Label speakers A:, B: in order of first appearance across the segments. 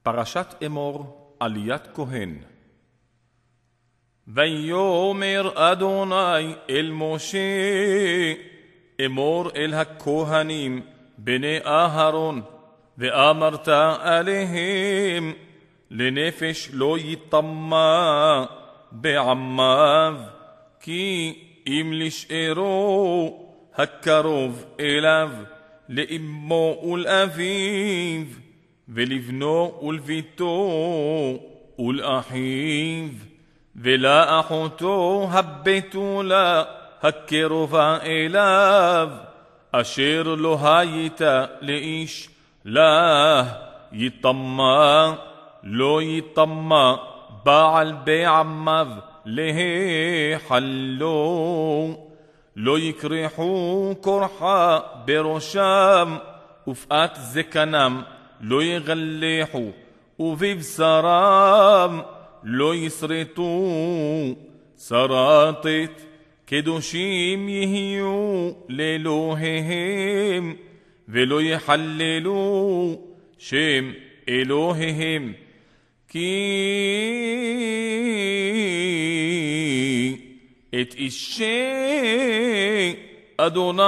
A: פרשת אמור, עליית כהן. ויאמר אדוני אל משה, אמור אל הכהנים בני אהרון, ואמרת עליהם, לנפש לא יטמא בעמיו, כי אם לשארו הקרוב אליו, לאמו ולאביו, ולבנו ולביתו ולאחיו, ולאחותו הבתולה הקרובה אליו, אשר לא הייתה לאיש לה יטמא, לא יטמא בעל בעמיו להחלו, לא יקרחו קורחה בראשם, ופאת זקנם לא יגלחו, ובבשרם לא יסרטו. שרטת קדושים יהיו לאלוהיהם, ולא יחללו שם אלוהיהם, כי את אישי אדוני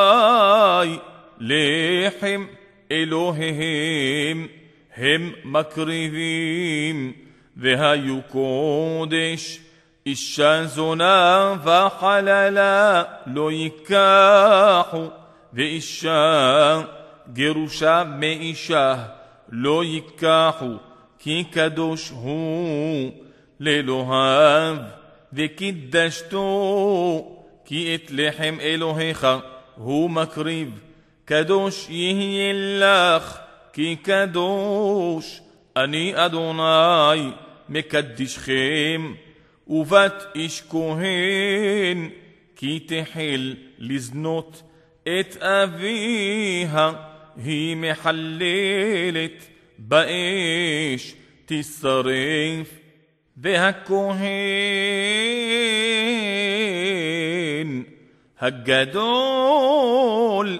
A: לחם אלוהיהם הם מקריבים. והיו קודש אישה זונה וחללה לא ייקחו, ואישה גרושה מאישה לא ייקחו, כי קדוש הוא לאלוהיו. וקידשתו, כי את לחם אלוהיך הוא מקריב, קדוש יהיה לך, כי קדוש אני אדוני מקדישכם. ובת איש כהן, כי תחל לזנות את אביה, היא מחללת באש תשרף. והכהן הגדול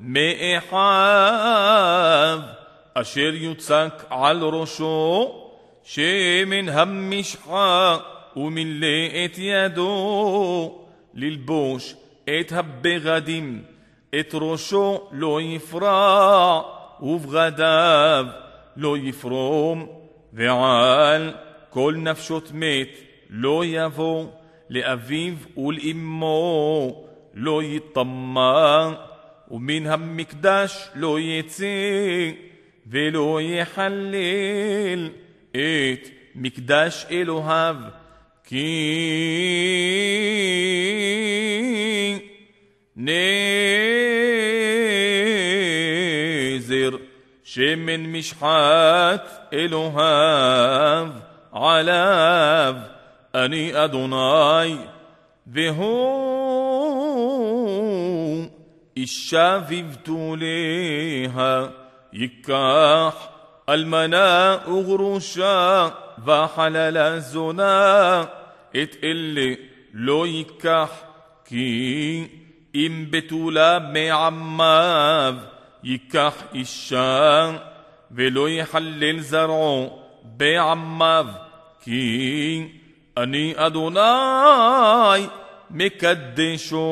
A: מאחיו, אשר יוצק על ראשו שמן המשחה, ומילא את ידו ללבוש את הבגדים, את ראשו לא יפרע, ובגדיו לא יפרום. ועל כל נפשות מת לא יבוא, לאביו ולאמו לא יטמא, ומן המקדש לא יצא, ולא יחלל את מקדש אלוהיו, כי נזר שמן משחת אלוהיו עליו, אני אדוני. והוא אישה בבתוליה, ייקח אלמנה וגרושה וחללה זונה, את אלה לא ייקח, כי אם בתולה מעמיו ייקח אישה, ולא יחלל זרעו בעמיו, כי אני אדוני מקדשו.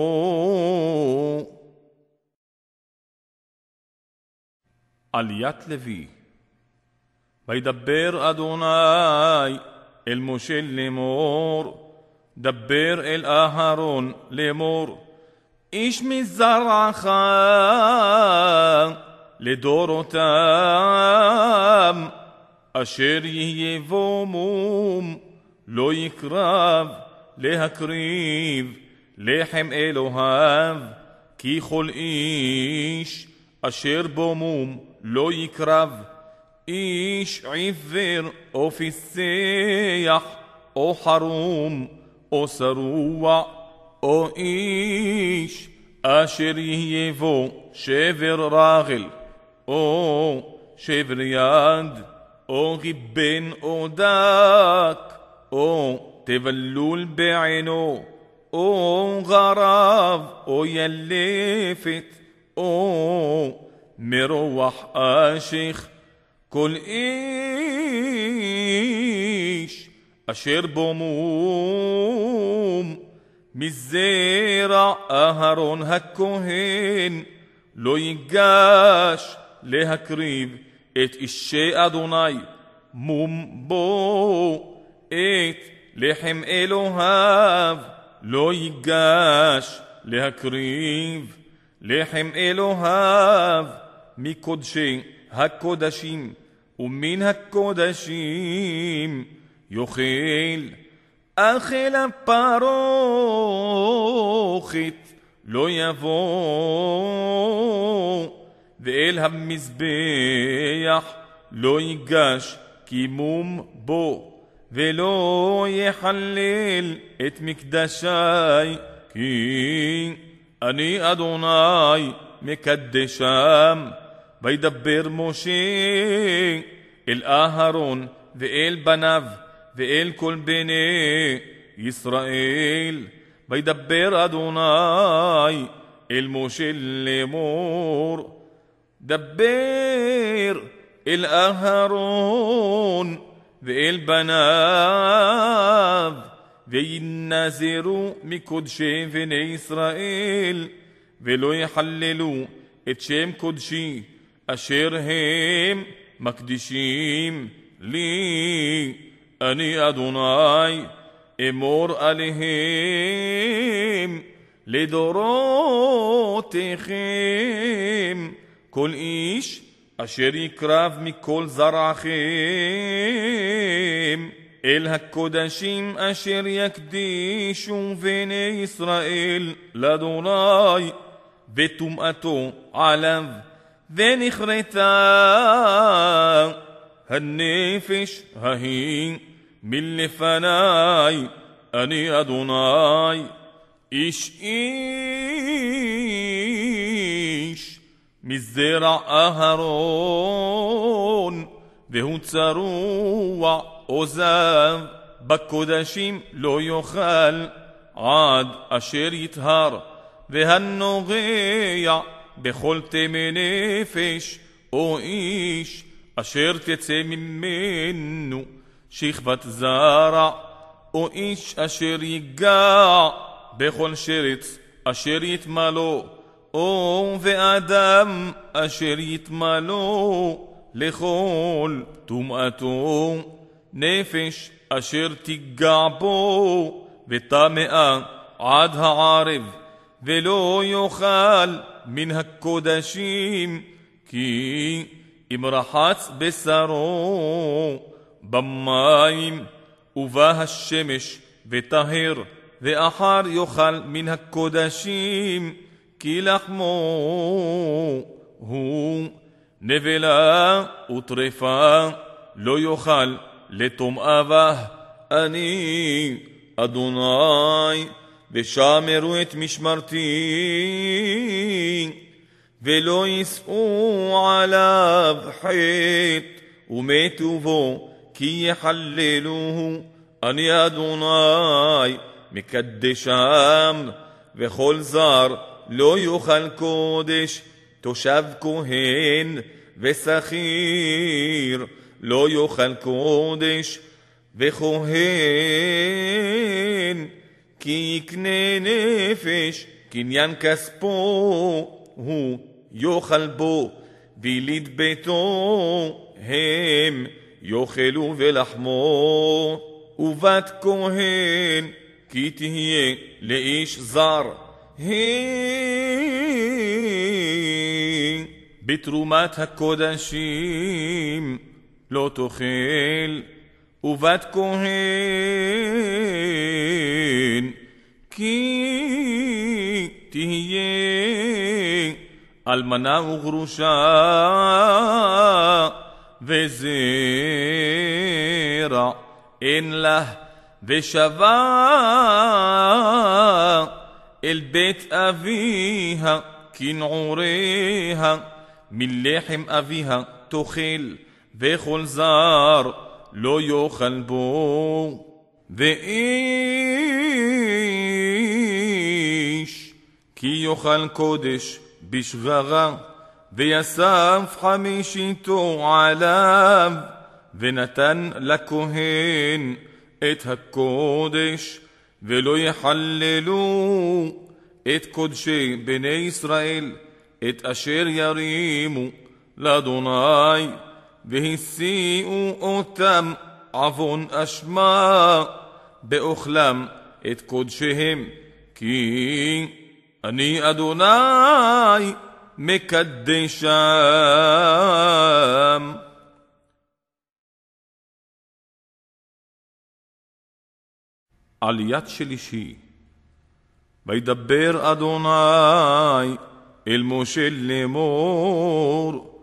A: עליית לוי. וידבר אדוני אל משה לאמור, דבר אל אהרון לאמור, איש מזרעך לדורותם, אשר יהיה בו מום לא יקרב להקריב לחם אלוהיו, כי כל איש אשר בו מום לא יקרב, איש עיוור או פיסח או חרום או שרוע, או איש אשר יהיה בו שבר רגל או שבר יד, או ריבן או דק, או תבלול בעינו, או גרב או ילפת, או מרוח אשך, כל איש אשר בו מום מזרע אהרון הכהן לא ייגש להקריב את אישי אדוני מום בו את לחם אלוהיו לא ייגש להקריב לחם אלוהיו מקודשי הקודשים ומן הקודשים יאכל אכל הפרוכת לא יבוא ואל המזבח לא ייגש כי מום בו ולא יחלל את מקדשי כי אני אדוני מקדשם. וידבר משה אל אהרון ואל בניו ואל כל בני ישראל. וידבר אדוני אל משה לאמור דבר אל אהרון ואל בניו וינזרו מקודשי בני ישראל ולא יחללו את שם קודשי אשר הם מקדישים לי. אני אדוני אמור עליהם לדורותיכם כל איש אשר יקרב מכל זרעכם אל הקודשים אשר יקדישו בני ישראל לאדוני וטומאתו עליו ונכרתה הנפש ההיא מלפני אני אדוני. איש איש מזרע אהרון והוא צרוע עוזב בקודשים לא יאכל עד אשר יטהר והנוגע בכל תמי נפש או איש אשר תצא ממנו שכבת זרע או איש אשר ייגע בכל שרץ אשר יתמלו או ואדם אשר יתמלו לכל טומאתו נפש אשר תיגע בו וטמאה עד הערב ולא יאכל מן הקודשים כי אם רחץ בשרו במים ובא השמש וטהר ואחר יאכל מן הקודשים כי לחמו הוא נבלה וטרפה לא יאכל לטומאבה אני אדוני. ושמרו את משמרתי ולא יישאו עליו חטא ומתו בו כי יחללוהו אני אדוני מקדשם. וכל זר לא יאכל קודש תושב כהן ושכיר לא יאכל קודש וכהן כי יקנה נפש קניין כספו הוא יאכל בו ויליד ביתו הם יאכלו ולחמו. ובת כהן כי תהיה לאיש זר היא בתרומת הקודשים לא תאכל. ובת כהן כי תהיה אלמנה וגרושה וזרע אין לה ושבה אל בית אביה כנעוריה מלחם אביה תאכל וכל זר לא יאכל בו. ואיש כי יאכל קודש בשברה ויסף חמישיתו עליו, ונתן לכהן את הקודש, ולא יחללו את קודשי בני ישראל, את אשר ירימו לאדוני, והשיאו אותם עוון אשמה באוכלם את קודשיהם, כי אני אדוני מקדשם. עליית שלישי. וידבר אדוני אל משה לאמור,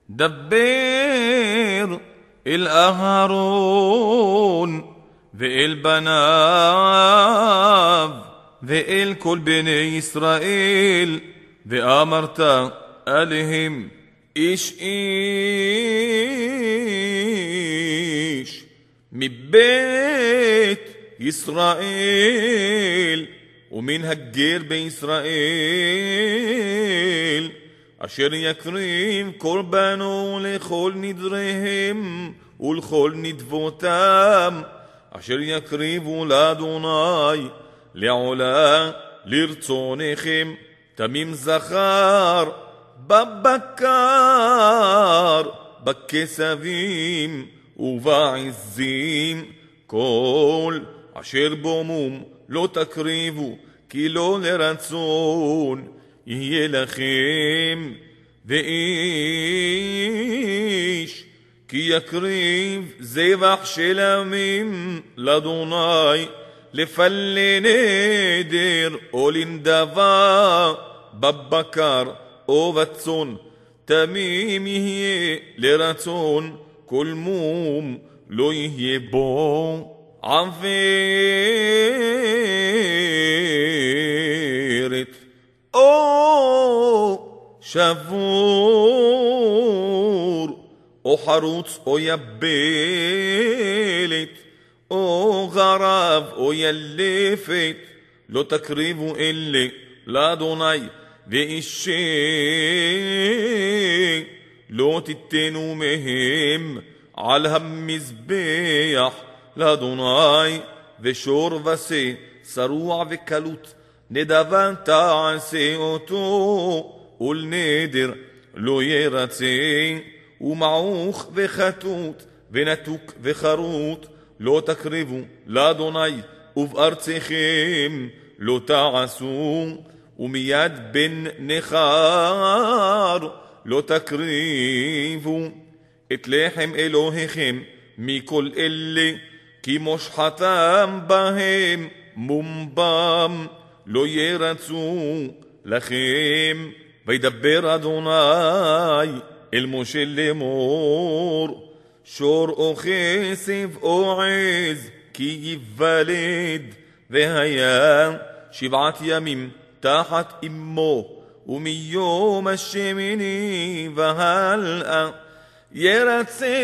A: דבר אל אהרון ואל בניו ואל כל בני ישראל, ואמרת עליהם איש איש מבית ישראל ומן הגר בישראל, אשר יקריב קורבנו לכל נדריהם ולכל נדבותם, אשר יקריבו לאדוני לעולה לרצונכם, תמים זכר בבקר, בכסבים ובעזים, כל אשר בו מום לא תקריבו, כי לא לרצון יהיה לכם. ואיש כי יקריב זבח של עמים לאדוני, לפלי נדר או לנדבה, בבקר או בצאן, תמים יהיה לרצון, כל מום לא יהיה בו עברת או שבור או חרוץ או יבלת או גרב או ילפת, לא תקריבו אלה לאדוני. ואישה לא תיתנו מהם על המזבח לאדוני, ושור ושה שרוע וקלות נדבה תעשה אותו, ולנדר לא ירצה, ומעוך וחטות ונתוק וחרוט לא תקריבו לאדוני, ובארצכם לא תעשו, ומיד בן נחר לא תקריבו את לחם אלוהיכם מכל אלה, כי מושחתם בהם מומבם לא ירצו לכם. וידבר אדוני אל משה לאמור, שור או כסף או עז כי ייוולד, והיה 7 ימים תחת אמו, ומיום השמיני והלאה ירצה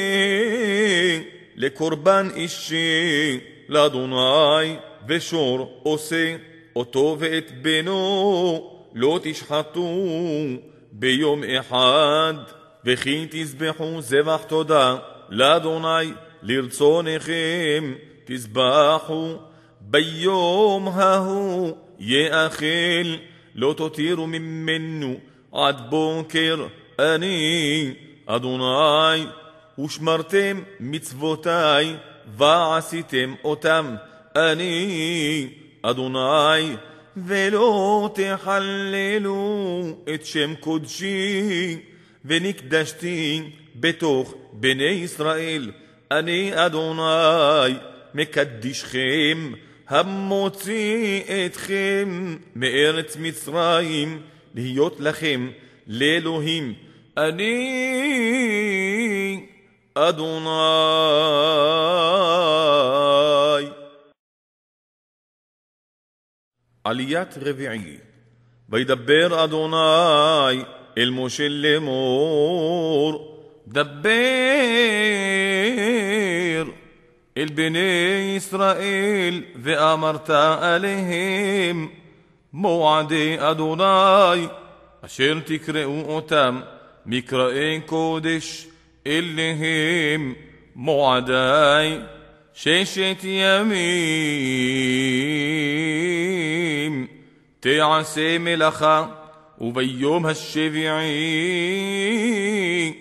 A: לקורבן אישי לאדוני. ושור עושה אותו ואת בנו לא תשחטו ביום אחד, וכי תזבחו זבח תודה לאדוני לרצונכם תזבחו. ביום ההוא יאכל, לא תותירו ממנו עד בוקר, אני אדוני. ושמרתם מצוותי ועשיתם אותם, אני אדוני. ולא תחללו את שם קודשי, ונקדשתי בתוך בני ישראל, אני אדוני מקדישכם, המוציא אתכם מארץ מצרים, להיות לכם לאלוהים, אני אדוני. עליית רביעי. וידבר אדוני אל משה לאמור, דבר אל בני ישראל ואמרת עליהם, מועדי אדוני אשר תקראו אותם מקראי קודש, אלה הם מועדי 6 ימים תעשה מלאכה, וביום השביעי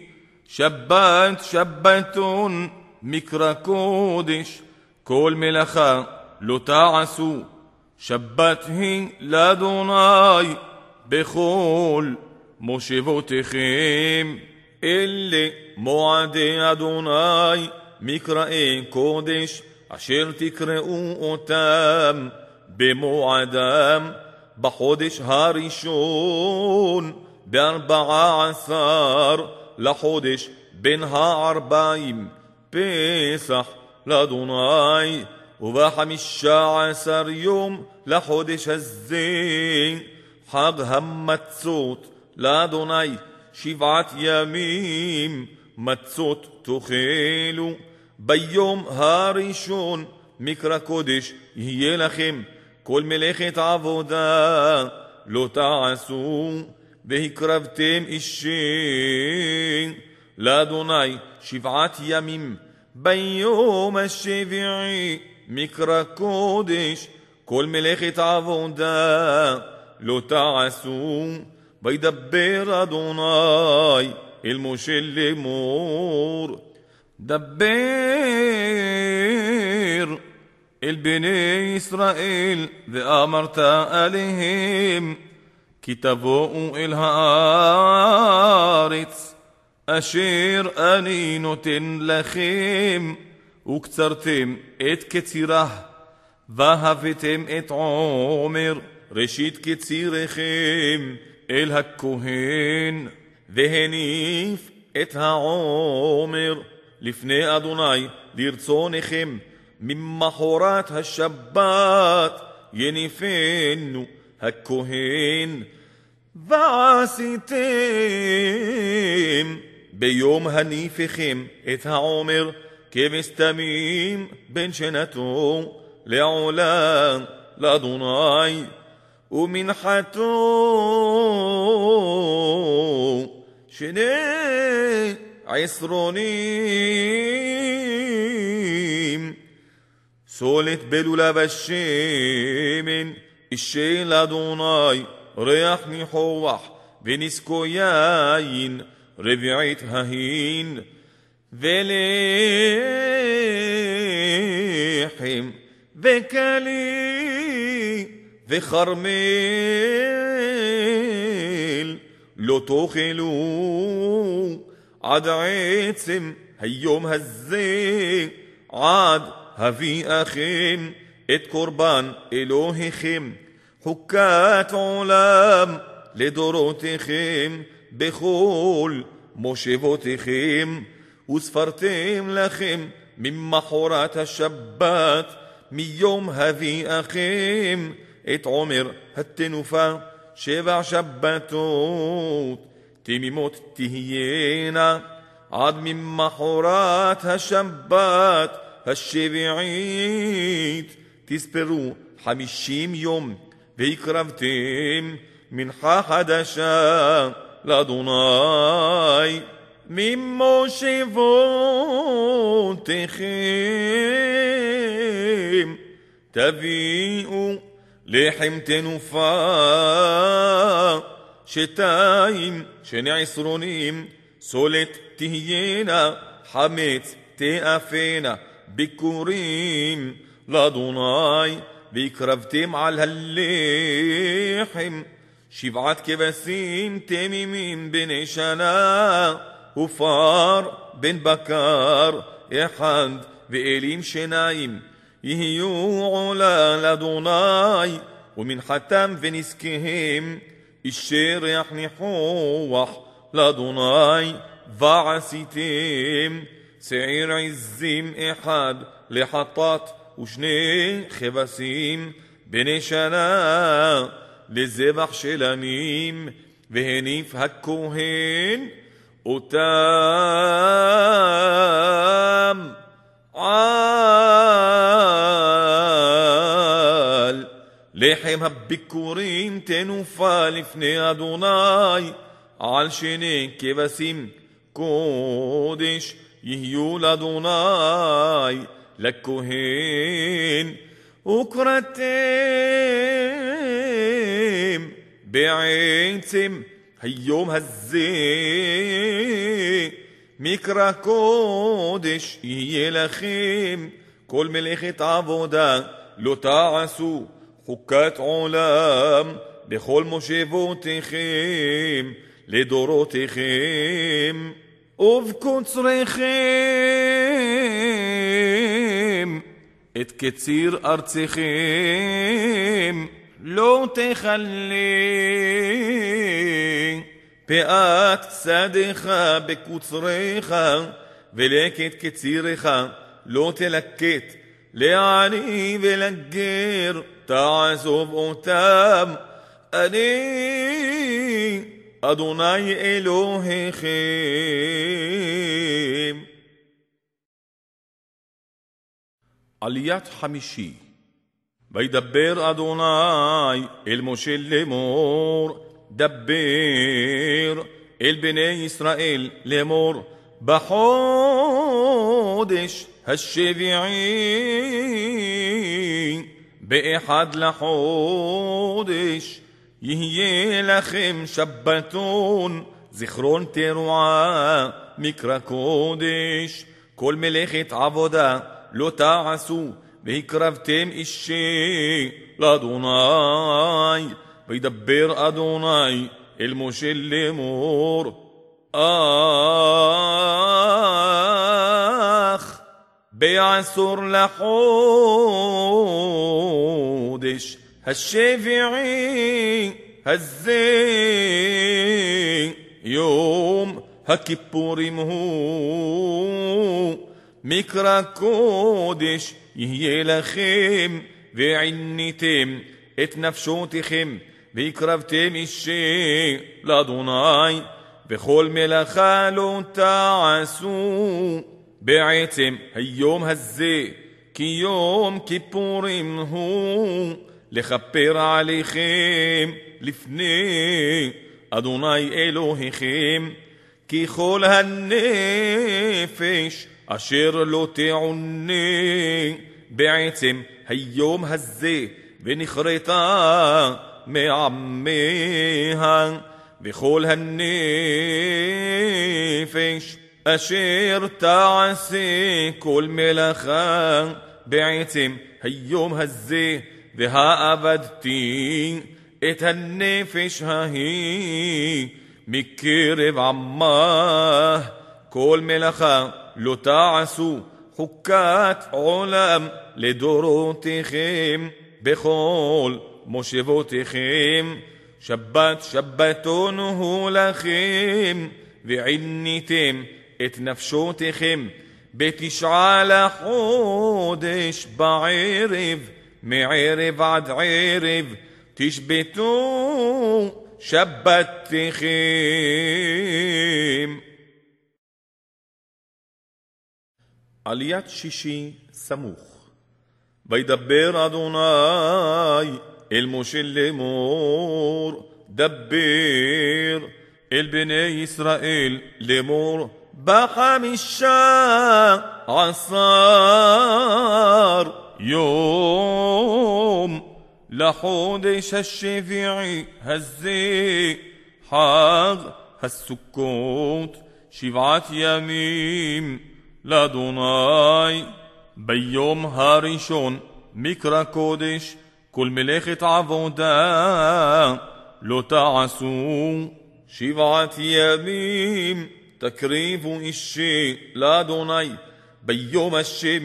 A: שבתון מקרא קודש, כל מלאכה לא תעשו, שבת היא לאדוני בכל מושבותיכם. אלה מועדי אדוני מקראי קודש, אשר תקראו אותם במועדם בחודש הראשון, ב14 לחודש בין ה40 פסח לאדוני, וב15 יום לחודש הזה חג המצות לאדוני, 7 ימים מצות תאכלו. ביום הראשון מקרא קודש יהיה לכם, כל מלאכת עבודה לא תעשו, והקרבתם אישים לאדוני 7 ימים. ביום השביעי מקרא קודש, כל מלאכת עבודה לא תעשו. וידבר אדוני אל משה לאמור, דבר אל בני ישראל ואמרת עליהם, כי תבואו אל הארץ אשר אני נותן לכם, וקצרתם את קצירה, והבאתם את עומר ראשית קצירכם אל הכהן, והניף את העומר לפני אדוני לרצונכם. ממחרת השבת יניפנו הכהן. ועשיתם ביום הניפכם את העומר כבש תמים בן שנתו לעולם לאדוני, ומנחתו 12 סולת בלולה בשמן, של אדוני ריח ניחוח, ונזקו יין 4 ההין, ולחם וקלי וחרמל לא תאכלו עד עצם היום הזה, עד הביאכם את קורבן אלוהיכם חוקת עולם לדורותיכם בכל מושבותיכם. וספרתם לכם ממחרת השבת מיום הביאכם את עומר התנופה 7 שבתות תמימות תהיינה, עד ממחרת השבת השביעית תספרו 50 יום, והקרבתם מנחה חדשה לאדוני ממושבותיכם. תביאו לחם תנופה 12 סולת תהיינה, חמץ תאפנה ביקורים לאדוני. והקרבתם על הלחם 7 כבשים תמימים בני שנה, ופר בן בקר 1, ואלים 2 יהיו עולה לאדוני. ומנחתם ונזקיהם אישי ריח ניחוח לאדוני. ועשיתם שעיר עזים 1 לחטאת, ו2 כבשים בני שנה לזבח של ענים, והניף הכהן אותם על לחם הביקורים תנופה לפני אדוני, על שני כבשים קודש יהיו לאדוני, לכהן, וקראתם בעצם היום הזה מקרא קודש יהיה לכם, כל מלאכת עבודה לא תעשו, חוקת עולם בכל מושבותיכם לדורותיכם, ובקוצריכם את קציר ארציכם לא תכלה, פאת שדך בקוצריך ולקט קצירך לא תלקט, לעני ולגר תעזוב אותם, אני אדוני אלוהיכם. עליית חמישי. וידבר אדוני אל משה לאמור, דבר אל בני ישראל לאמור, בחודש השביעי באחד לחודש יהיה לכם שבתון, זכרון תרועה, מקרא קודש, כל מלאכת עבודה לא תעשו, והקרבתם אישי לאדוני. וידבר אדוני אל משה לאמור, אך בעשור לחודש השביעי הזה יום הכיפורים הוא, מקרא קודש יהיה לכם, ועניתם את נפשותיכם והקרבתם אישי לאדוני, וכל מלאכה לא תעשו בעצם היום הזה, כי יום כיפורים הוא, לכפר עליכם לפני אדוני אלוהיכם, כי כל הנפש אשר לא תעונה בעצם היום הזה ונכרתה מעמיה, וכל הנפש אשר תעשה כל מלאכה בעצם היום הזה, והעבדתי את הנפש ההיא מקרב עמה, כל מלאכה לא תעשו, חוקת עולם לדורותיכם בכל מושבותיכם, שבת שבתון הוא לכם, ועניתם את נפשותיכם בתשעה לחודש בערב, מערב עד ערב תשבתו שבתיכם. עליית שישי סמוך. וידבר אדוני אל משה לאמור, דבר אל בני ישראל לאמור, 15 יום לחודש השביעי הזה, חג הסוכות, 7 ימים לאדוני. ביום הראשון מקרא קודש, כל מלאכת עבודה לא תעשו, 7 ימים תקריבו אישי לאדוני. ביום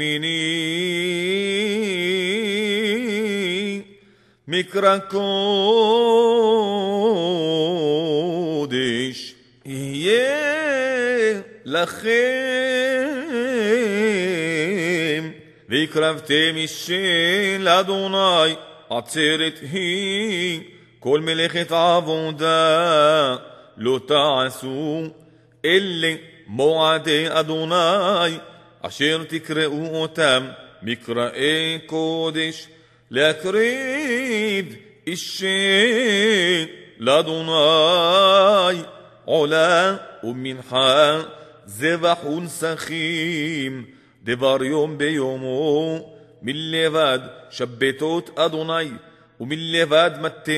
A: השמיני מקרא קודש יהיה לכם, והקרבתם אישי לאדוני עצרת היא, כל מלאכת עבודה לא תעשו, אלה מועדי אדוני אשר תקראו אותם מקראי קודש, להקריב תקריב אישי לאדוני עולה ומנחה זבח ונסכים דבר יום ביומו מלבד שבתות אדוני ומלבד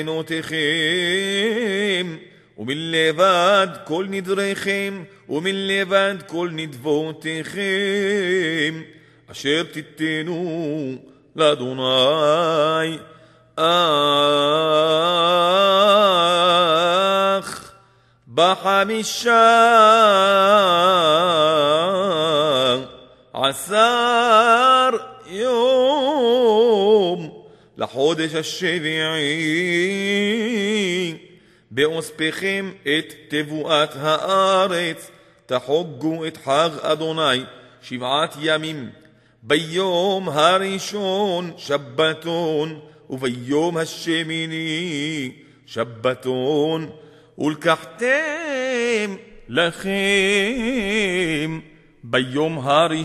A: מתנותיכם ומלבד כל נדריכם ומלבד כל נדבותיכם אשר תיתנו לאדוני אך ב15 יום לחודש השביעי באוספכם את תבואת הארץ תחוגו את חג אדוני 7 ימים ביום הראשון שבתון וביום השמיני שבתון ולקחתם לכם ביום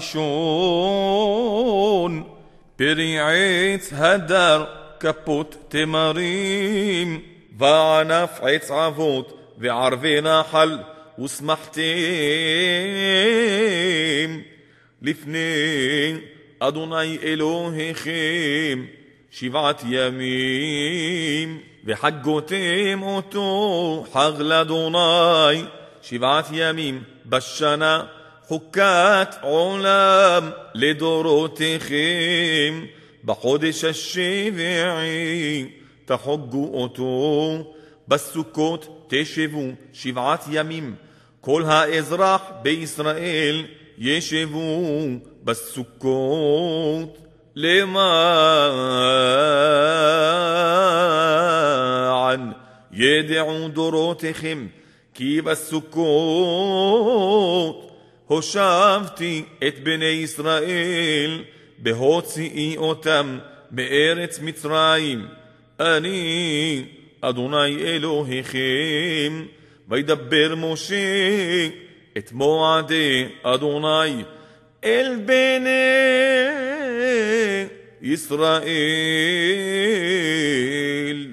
A: הראשון פרי עץ הדר כפות תמרים וענף עץ אבות וערבי נחל ושמחתם לפני אדוני אלוהיכם 7 ימים וחגותם אותו חג לאדוני 7 ימים בשנה חוקת עולם לדורותיכם בחודש השביעי תחוגו אותו בסוכות תשבו 7 ימים כל האזרח בישראל ישבו בסוכות למען ידעו דורותיכם כי בסוכות הושבתי את בני ישראל בהוציאי אותם מארץ מצרים אני אדוני אלוהיכם וידבר משה את מועדי אדוני אל בני ישראל.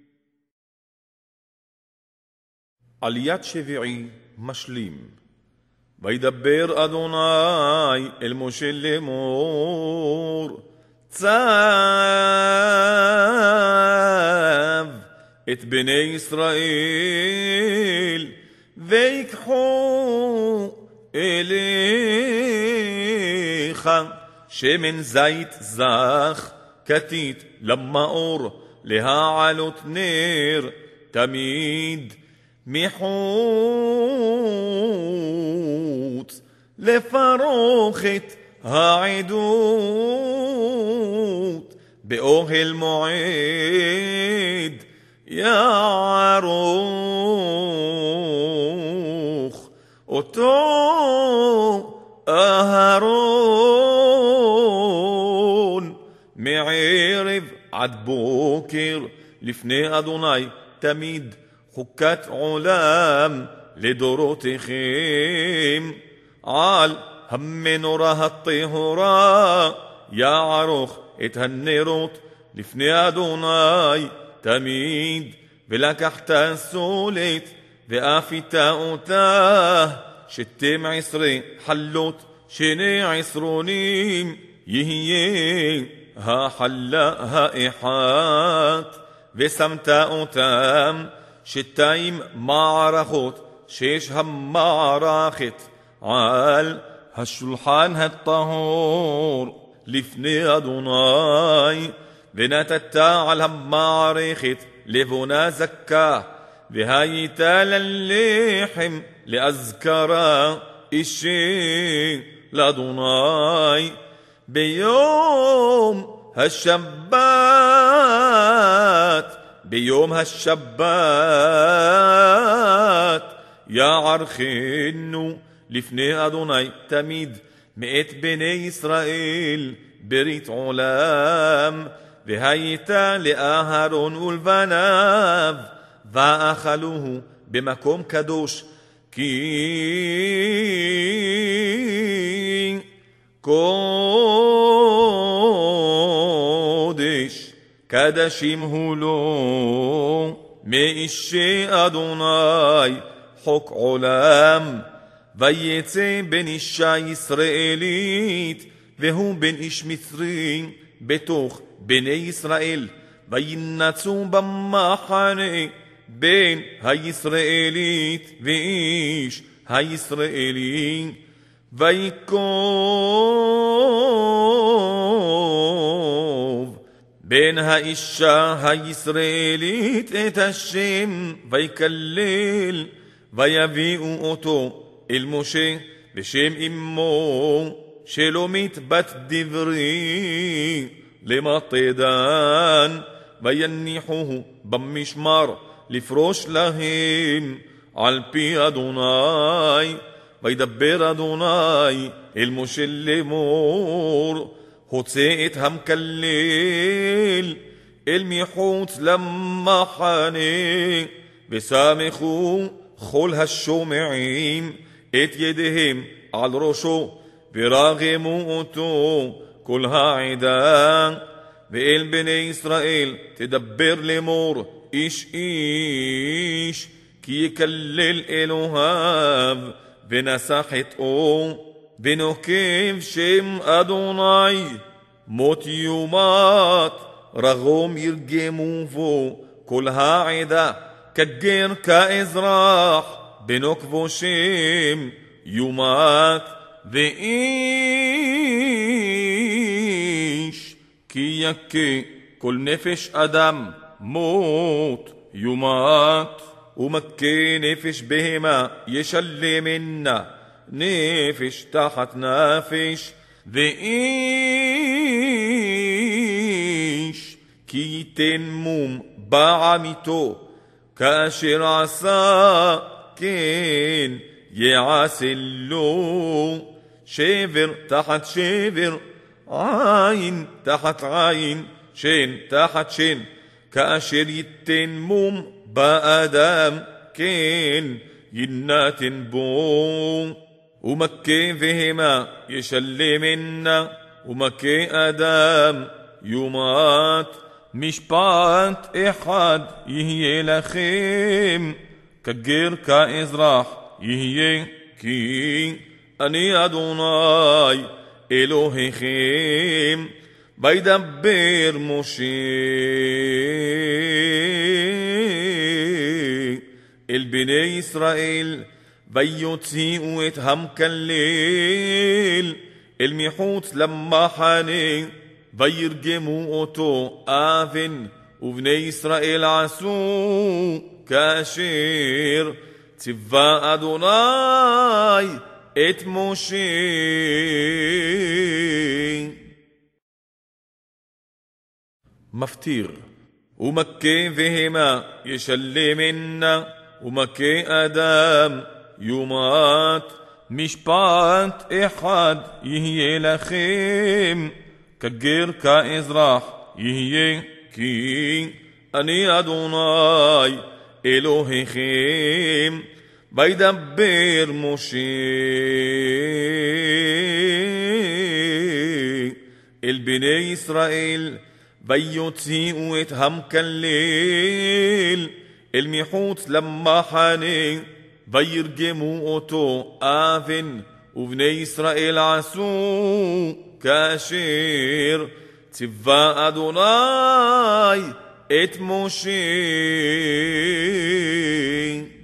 A: עליית שביעי משלים וידבר אדוני אל משה לאמור צב את בני ישראל ויקחו אליך שמן זית זך כתית למאור להעלות נר תמיד מחוץ לפרוכת העדות באוהל מועד יערוך אותו אהרון מערב עד בוקר לפני אדוני תמיד חוקת עולם לדורותיכם על המנורה הטהורה יערוך את הנרות לפני אדוני תמיד ולקחת סולת ואפית אותה 12 חלות 12 יהיה החלה האחת ושמת אותם 2 מערכות 6 המערכת על השולחן הטהור לפני אדוני ונתת על המערכת לבונה זכה והיית ללחם לאזכרה אישי לאדוני ביום השבת יערכנו לפני אדוני תמיד מאת בני ישראל ברית עולם והיית לאהרון ולבניו ואכלוהו במקום קדוש כי קודש קדשים הוא לו, מאישי אדוני חוק עולם. ויצא בן אישה ישראלית, והוא בן איש מצרי, בתוך בני ישראל. וינצו במחנה בין הישראלית ואיש הישראלי. ויקוב בין האישה הישראלית את השם, ויקלל, ויביאו אותו אל משה בשם אמו שלומית בת דברי למטה דן. ויניחוהו במשמר לפרוש להם על פי אדוני. וידבר אדוני אל משה לאמור, הוצא את המקלל אל מחוץ למחנה, וסמכו כל השומעים את ידיהם על ראשו, ורגמו אותו כל העדה. ואל בני ישראל תדבר לאמור, איש איש כי יקלל אלוהיו, ונשא חטאו, ונוקב שם אדוני. מות יומת רגום ירגמו בו כל העדה, כגר כאזרח בנוקבו שם יומת. ואיש כי יכה כל נפש אדם מות יומת, ומכה נפש בהמה ישלמנה נפש תחת נפש. ואיש כי ייתן מום בעמיתו, כאשר עשה כן יעשה לו. שבר תחת שבר, עין תחת עין, שן תחת שן, כאשר ייתן מום באדם כן יינתן בו. ומכה בהמה ישלמנה, ומכה אדם יומת. משפט אחד יהיה לכם, כגר כאזרח יהיה, כי אני אדוני אלוהיכם. וידבר משה אל בני ישראל, ויוציאו את המקלל אל מחוץ למחנה, וירגמו אותו אבן. ובני ישראל עשו כאשר ציווה אדוני את משה. מפטיר. ומכה בהמה ישלמנה, ומכה אדם יומת. משפט אחד יהיה לכם, כגר כאזרח יהיה, כי אני אדוני אלוהיכם. וידבר משה אל בני ישראל, ויוציאו את המקלל אל מחוץ למחנה, וירגמו אותו אבן. ובני ישראל עשו כאשר ציווה אדוני את משה.